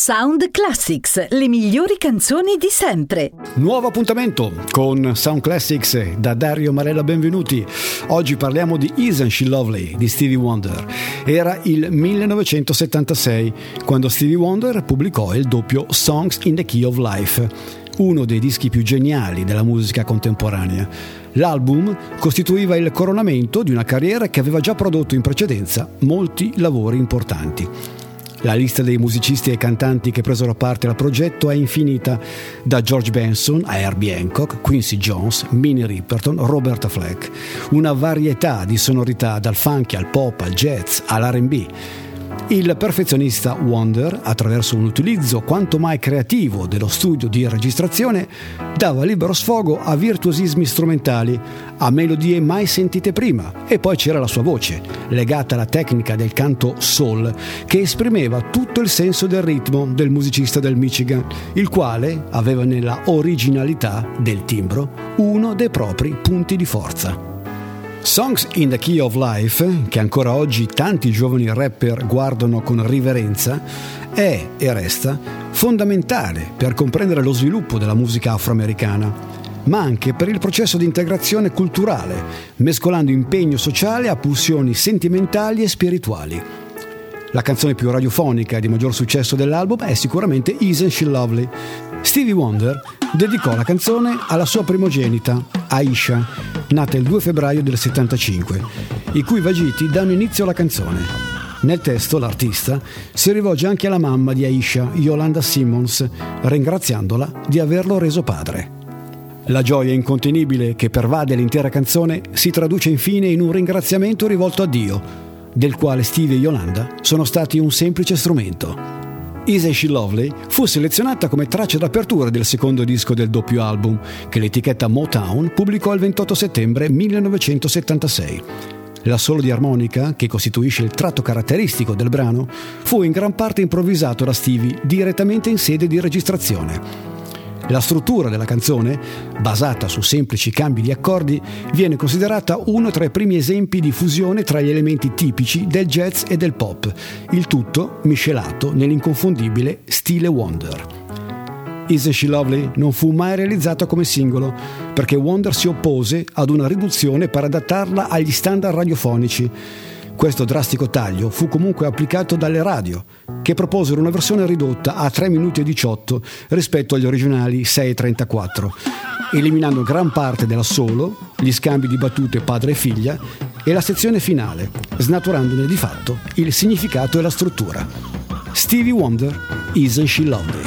Sound Classics, le migliori canzoni di sempre. Nuovo appuntamento con Sound Classics da Dario Marella, benvenuti. Oggi parliamo di Isn't She Lovely di Stevie Wonder. Era il 1976 quando Stevie Wonder pubblicò il doppio Songs in the Key of Life, uno dei dischi più geniali della musica contemporanea. L'album costituiva il coronamento di una carriera che aveva già prodotto in precedenza molti lavori importanti. La lista dei musicisti e cantanti che presero parte al progetto è infinita, da George Benson a Herbie Hancock, Quincy Jones, Minnie Riperton, Roberta Flack. Una varietà di sonorità, dal funky al pop, al jazz, all'R&B. Il perfezionista Wonder, attraverso un utilizzo quanto mai creativo dello studio di registrazione, dava libero sfogo a virtuosismi strumentali, a melodie mai sentite prima, e poi c'era la sua voce, legata alla tecnica del canto soul, che esprimeva tutto il senso del ritmo del musicista del Michigan, il quale aveva nella originalità del timbro uno dei propri punti di forza. Songs in the Key of Life, che ancora oggi tanti giovani rapper guardano con riverenza, è e resta fondamentale per comprendere lo sviluppo della musica afroamericana, ma anche per il processo di integrazione culturale, mescolando impegno sociale a pulsioni sentimentali e spirituali. La canzone più radiofonica e di maggior successo dell'album è sicuramente Isn't She Lovely. Stevie Wonder dedicò la canzone alla sua primogenita, Aisha, nata il 2 febbraio del 75, i cui vagiti danno inizio alla canzone. Nel testo l'artista si rivolge anche alla mamma di Aisha, Yolanda Simmons, ringraziandola di averlo reso padre. La gioia incontenibile che pervade l'intera canzone si traduce infine in un ringraziamento rivolto a Dio, del quale Stevie e Yolanda sono stati un semplice strumento. Isn't She Lovely fu selezionata come traccia d'apertura del secondo disco del doppio album, che l'etichetta Motown pubblicò il 28 settembre 1976. L'assolo di armonica, che costituisce il tratto caratteristico del brano, fu in gran parte improvvisato da Stevie direttamente in sede di registrazione. La struttura della canzone, basata su semplici cambi di accordi, viene considerata uno tra i primi esempi di fusione tra gli elementi tipici del jazz e del pop, il tutto miscelato nell'inconfondibile stile Wonder. Isn't She Lovely non fu mai realizzata come singolo, perché Wonder si oppose ad una riduzione per adattarla agli standard radiofonici. Questo drastico taglio fu comunque applicato dalle radio, che proposero una versione ridotta a 3 minuti e 18 rispetto agli originali 6:34, eliminando gran parte dell'assolo, gli scambi di battute padre e figlia e la sezione finale, snaturandone di fatto il significato e la struttura. Stevie Wonder, Isn't She Lovely?